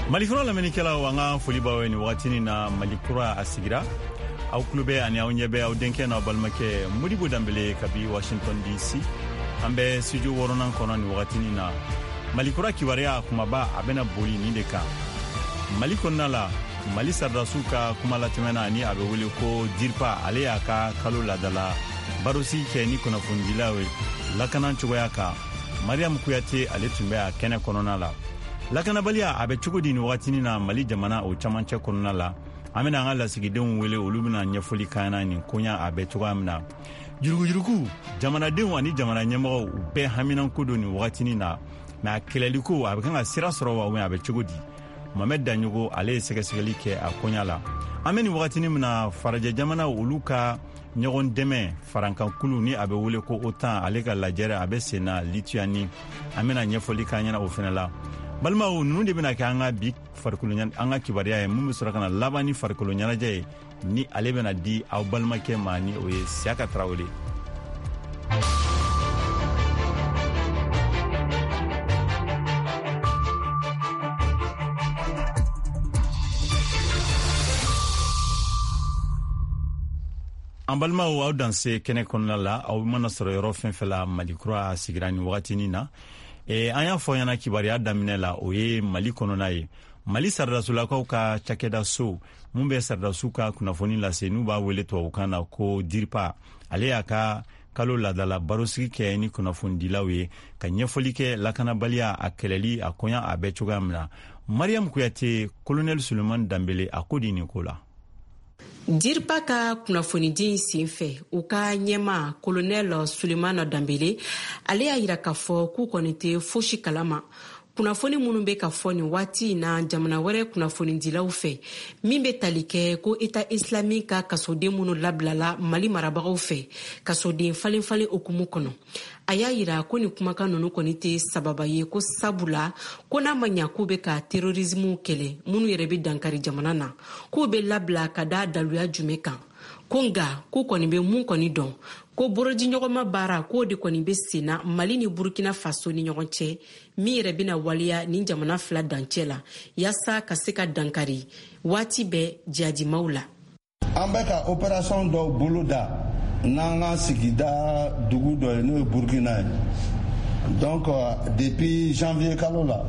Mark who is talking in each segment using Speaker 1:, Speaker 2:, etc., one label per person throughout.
Speaker 1: Malikura lamenikela wanga folibawe ni watini na Malikura asigira au klube ani au nyebe au denke na balmake Modibo Dambele kabi Washington DC ambe studio woronan kono ni watini na Malikura kiwaria kumaba abena boli ni deka Malikona la Mali Sarrasuka kumala temena ni abe wuli ko dirpa ale aka kalo ladala barosi ke ni kona fundilawe lakanan chugoyaka Mariam Kuyate ale tumbea kene konona la lakana balia abe chugudi ni watini na Mali jamana o chamanche konona la amena ngala sigidon wele olubina nyefoli kana ni konya abe chugamna jurugu jamana den wani jamana nyemo be haminan kudo ni watini na keleliko abe kanga sirasoro wa abe chugudi Mohamed Danyugo ale segesegeli ke akonya la ameni watini mna faraja jamana uluka nyogon deme farankan kulu ni abe wole ko autant ale ka lajere abe sena Lituani amena nyefoli kanya na ofenala balma o nunde bina ka anga big farkulunyan anga kibariya mummi surakana labani farkulunyana je ni ale bena di aw balma ke mani o ye Siaka Traoré Ambalma ou danse kene konna la au mana soro yoro fenfela Malikura sigirani wakatini na anya foyana kibaria damine la oye Mali konona ye Mali Sarrasula ka chakeda so mumbe Sarrasuka kuna foni la senu ba wele to ukana ko dirpa ale aka kalo la dala barosi ke ni kuna fondi lawe ka nyefoli ke lakana balia akeleli akonya abechugamna Mariam Kuyate Colonel Suleiman Dambele akodi Nicola
Speaker 2: Dirpa ka kunafonidi sinfe uka nyema Colonel Suleiman Dambele ale ayira kafo ku konite foshi kalama kunafoni munumbe kafoni wati na jamana were kunafoni dilaw fe mimbe talike ko eta islamika kasode munu lablala Mali marabagaw fe kasode falen okumu kono ayayira ko ni kumaka nono konite sababa ye ko sabula ko na manya ko be ka terrorisme kele munu yerebe dankari jamana na ko be labla kada daluya jumeka konga ko koni be mun koni don ko boroji nyogoma bara ko de koni be sina Mali ni Burkina Faso ni nyogonche mi yerebe na walia ni jamana fla dancela yasa kaseka dankari wati be jadi maula
Speaker 3: ambeka opération do buluda nanga sigida dugu do no Burkina donc depuis janvier kalola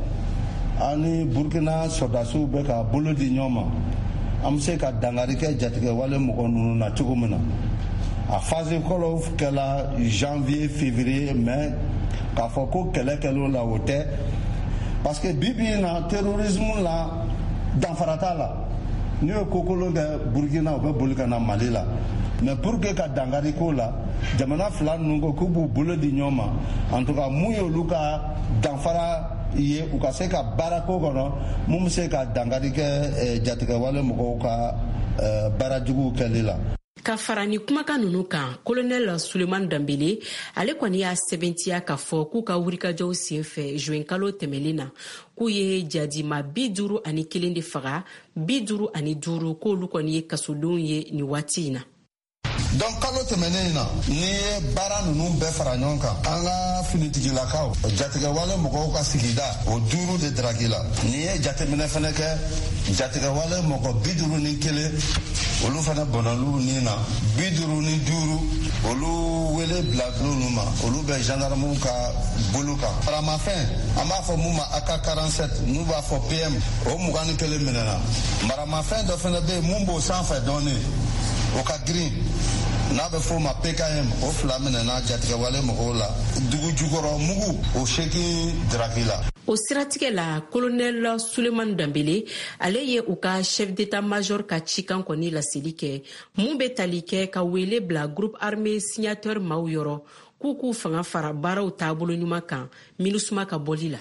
Speaker 3: ani Burkina sodasu beka buludi nyoma amse ka dangari ke jatige wale mo nunu na chugumuna a phase kolof kala janvier février mai ka foko kele la wote parce que bibi na terrorisme la dans farata la ni kokolo de Burkina be Burkina Mali la mais pour que ka dangari ko la jamana flan nungo kubu bulodi nyoma en tout cas muyo luka danfara ye ukase ka barako gono mumse ka dangari ke jatika wale mko ka barajugu kelila
Speaker 2: ka farani kuma ka nunu kan Colonel Suleiman Dambele ale kwani ya 70 ka fo ku ka wurika jaw sinfe juin kalo temelina ku ye jadi ma biduru ani kilindi faga biduru ani duru ko lu kwani ye kasudun ye ni watina
Speaker 3: donc kalo temenena ni bara nunu be fara nyonka anga finitigilakaw jatiga wale moko ka sigida o duru de dragila ni jate mena feneke jatiga wale moko biduru ni kele olu fana bonalu ni na biduru ni duru olu wele blaglo numa olu be gendarme ka buluka para ma fin ama fo muma AK47 nu ba fo PM o mugani kele menena mara ma fin do fana be mumbo sans fait donner o ka green na be fo ma PKM o flamene na jatika wale mogola dugu jugoro mugu o sheki dragila
Speaker 2: o siratige la Colonel Suleiman Dambele aleye uka chef d'état-major ka chikan koni la silike mumbe talike ka wele bla groupe armé signateur mauyoro kuku fanga fara bara o tabulu nyuma kan minusuma ka bolila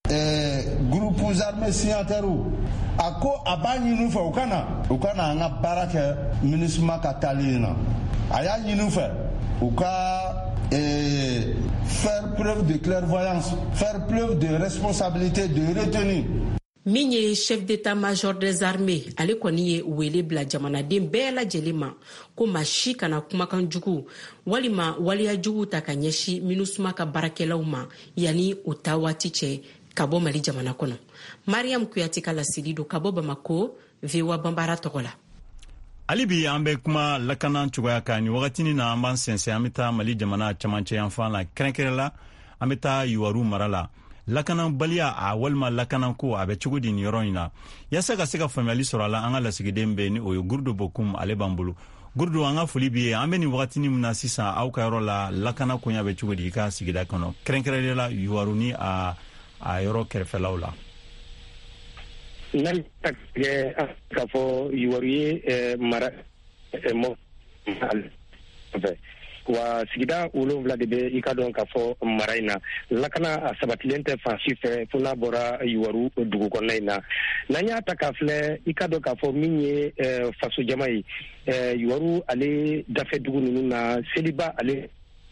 Speaker 3: groupe armé signataire ako abani nu fa ukana nga baraka minusuma ka talina aya nyinu fa uka faire preuve de clairvoyance, faire preuve de responsabilité, de retenue.
Speaker 2: Minye chef d'état-major des armées ale koni ye wele bla jamana den bela jelima ko mashi kana kumakan jugu walima waliya jugu ta kanyeshi minusuma ka barakelaw ma yani utawati che ka bɔ Mali jamana kɔnɔ. Mariam Kuyate ka laseli do ka bɔ Bamako, VOA Bambara tɔgɔ la.
Speaker 1: Alibi an bɛ kuma lakana cogoya kan ni wagatini na an b'an sɛnsɛn an bɛ taa Mali jamana camancɛ yanfan la kɛrɛnkɛrɛn la an bɛ taa Yuwaru mara la. Lakanabaliya a walima lakanako a bɛ cogo di ni yɔrɔ in na yasa ka se ka faamuyali sɔrɔ a la an ka lasigiden bɛ ni o ye Gurudo Bokum ale b'an bolo. Gurudo an ka foli b'i ye an bɛ ni wagatini min na sisan aw ka yɔrɔ la lakana koɲa bɛ cogo di i ka sigida kɔnɔ kɛrɛnkɛrɛnnen la Yuwaru ni a yɔrɔ kɛrɛfɛlaw la.
Speaker 4: Nan tak ka fɔ Yuwaru ye mara mo wa sigida 7 de bɛ i ka dɔn ka fɔ mara in na lakana a sabatilen tɛ fan si fɛ fo n'a bɔra Yuwaru dugu kɔnɔna in na n'an y'a ta k'a filɛ i ka dɔn k'a fɔ min ye faso jama ye Yuwaru ale dafe dugu ninnu na seliba ale.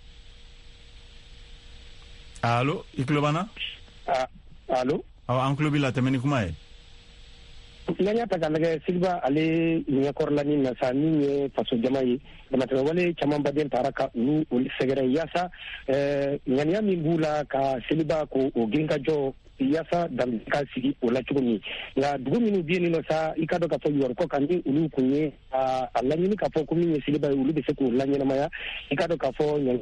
Speaker 1: Allo i tulo b'an na.
Speaker 4: Allo
Speaker 1: an tulo b'i la tɛmɛ ni kuma ye.
Speaker 4: N'an y'a ta k'a lajɛ seliba ale ɲɛkɔrɔlani na sa min ye faso jama ye damatɛmɛwale caman baden taara ka olu sɛgɛrɛ yaasa ŋaniya min b'u la ka seliba ko o girin ka jɔ yaasa dan ka sigi o la cogo min nka dugu minnu bɛ yen nɔ sa i ka dɔn k'a fɔ Yuwaru kɔ kan ni olu kun ye a laɲini k'a fɔ ko min ye seliba ye olu bɛ se k'o laɲɛnamaya i ka dɔn k'a fɔ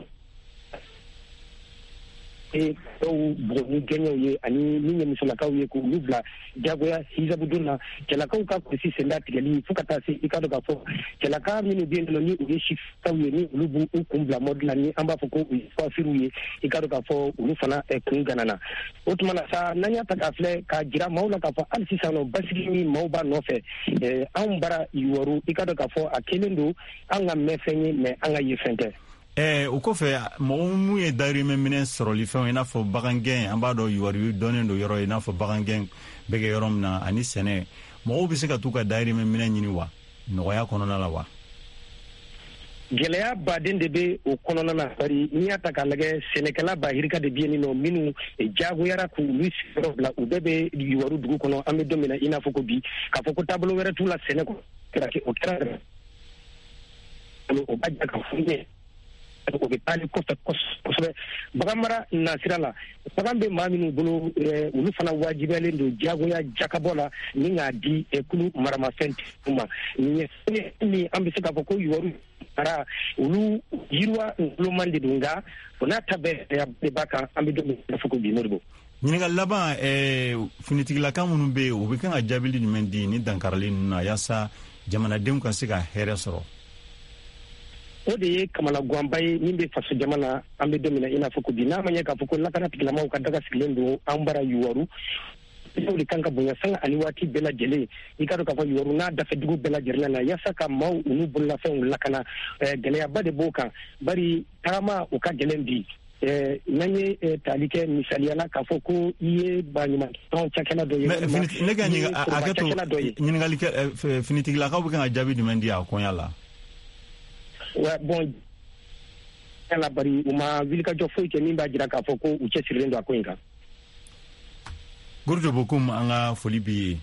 Speaker 4: dɔw bugɔni gɛɲɛw ye ani min ye musolakaw ye k'olu bila jagoya hijabudon na cɛlakaw ka kurusi senda tigɛli fo ka taa se i ka dɔn k'a fɔ cɛlaka minnu bɛ yen nɔ ni olu ye sifaw ye ni olu b'u kun bila mɔdi la ni an b'a fɔ ko u ye fafiriw ye i ka dɔn k'a fɔ olu fana kun ganana o tuma na sa n'an y'a ta k'a filɛ k'a jira maaw la k'a fɔ hali sisan nɔ basigi min maaw b'a nɔfɛ anw bara Yuwaru i ka dɔn k'a fɔ a kelen don an ka mɛn fɛn ye mɛ an ka ye fɛn tɛ.
Speaker 1: O kɔfɛ mɔgɔ mun ye dayirimɛ minɛ sɔrɔli fɛnw i n'a fɔ bagangɛn an b'a dɔn Yuwaru dɔnnen don yɔrɔ i n'a fɔ bagangɛn bɛ kɛ yɔrɔ min na ani sɛnɛ mɔgɔw bɛ se ka t'u ka dayirimɛ minɛ ɲini wa nɔgɔya kɔnɔna la wa.
Speaker 4: Gɛlɛya baden de bɛ o kɔnɔna na bari n'i y'a ta k'a lajɛ sɛnɛkɛla bahirika de bɛ yen nɔ minnu jagoyara k'olu sigiyɔrɔ bila u bɛɛ bɛ Yuwaru dugu kɔnɔ an bɛ don min na i n'a fɔ ko bi k'a fɔ ko taabolo wɛrɛ t'u la sɛnɛ o kɛra o b'a jira ka fɔ ɲɛ o bɛ taali kɔfɛ kosɛbɛ bagan mara nasira la bagan bɛ maa minnu bolo olu fana wajibiyalen don jagoya jakabɔ la ni k'a di kulu maramafɛn ma nin ye fɛn min an bɛ se k'a fɔ ko Yuwaru mara olu yiriwa ngoloman de don nka o n'a ta bɛɛ de b'a kan an bɛ don min na fɔ ko bi Modibo.
Speaker 1: Ɲininka laban finitigilaka minnu bɛ yen u bɛ kan ka jaabili jumɛn di ni dankarali ninnu na yaasa jamanadenw ka se ka hɛrɛ sɔrɔ.
Speaker 4: O de ye kamala ganba ye min bɛ faso jamana an bɛ don min na i n'a fɔ ko bi n'a ma ɲɛ k'a fɔ ko lakana tigilamaw ka daga sigilen don an bara Yuwaru o de kan ka bonya sanga ani waati bɛɛ lajɛlen i ka dɔn k'a fɔ Yuwaru n'a dafe dugu bɛɛ lajɛlen na yaasa ka maaw olu bololafɛnw lakana gɛlɛyaba de b'o kan bari tagama o ka gɛlɛn bi n'an ye tali kɛ misaliyala k'a fɔ ko i ye baɲumankɛtɔn cakɛla dɔ ye
Speaker 1: ne ka ɲininkali kɛ finitigilakaw bɛ kan ka jaabi jumɛn di a kɔɲa la. Bon ala
Speaker 4: bari u ma wilikajɔ foyi kɛ min b'a jira k'a fɔ ko u cɛsirilen don a ko in kan.
Speaker 1: Gurudo Bokum an ka foli b'i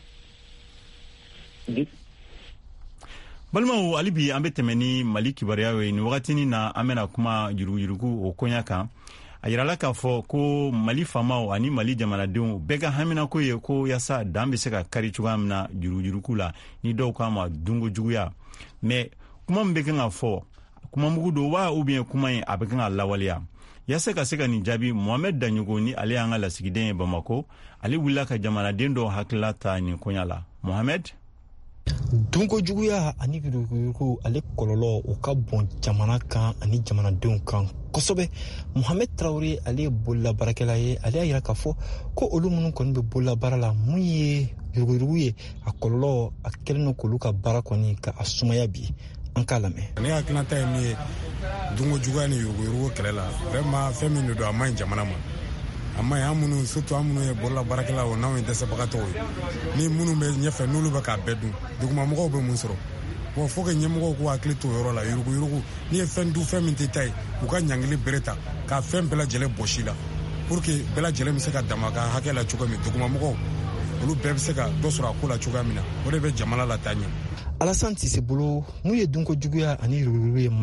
Speaker 1: ye. Balimaw hali bi an bɛ tɛmɛ ni Mali kibaruyaw ye nin wagatinin na an bɛna kuma yuruguyurugu o koɲa kan a yirala k'a fɔ ko Mali faamaw ani Mali jamanadenw bɛɛ ka haminako ye ko yaasa dan bɛ se ka kari cogoya min na yuruguyurugu la ni dɔw k'a ma dunko juguya mais kuma min bɛ kan ka fɔ kuma mugu don wa ou bien kuma in a bɛ kan ka lawaleya yaasa ka se ka nin jaabi Mohamed Daɲogo ni ale y'an ka lasigiden ye Bamako ale wulila ka jamanaden dɔw hakilila ta nin koɲa la. Mohamed.
Speaker 5: Dunko juguya ani yuruguyurugu ale kɔlɔlɔ o ka bon jamana kan ani jamanadenw kan kosɛbɛ. Mohamed Traoré ale ye bololabaarakɛla ye ale y'a jira k'a fɔ ko olu minnu kɔni bɛ bololabaara la mun ye yuruguyurugu ye a kɔlɔlɔ a kɛlen don k'olu ka baara kɔni ka a sumaya bi an k'a lamɛn.
Speaker 6: Ne hakilinata ye min ye dunko juguya ni yuruguyurugu kɛlɛ la vraiment fɛn min de don a man ɲi jamana ma a man ɲi an minnu surtout an minnu ye bololabaarakɛlaw o n'anw ye dɛsɛbagatɔw ye ni minnu bɛ ɲɛfɛ n'olu bɛ k'a bɛɛ dun dugumamɔgɔw bɛ mun sɔrɔ bon faut que ɲɛmɔgɔw k'u hakili to o yɔrɔ la yuruguyurugu n'i ye fɛn dun fɛn min tɛ ta ye u ka ɲangili bere ta k'a fɛn bɛɛ lajɛlen bɔsi la pour que bɛɛ lajɛlen bɛ se ka dama ka hakɛ la cogo min dugumamɔgɔw olu bɛɛ bɛ se ka dɔ sɔrɔ a ko la cogoya min na o de bɛ jamana la taa ɲɛ.
Speaker 5: Alassane Cissé bolo mun ye dunko juguya ani yuruguyurugu ye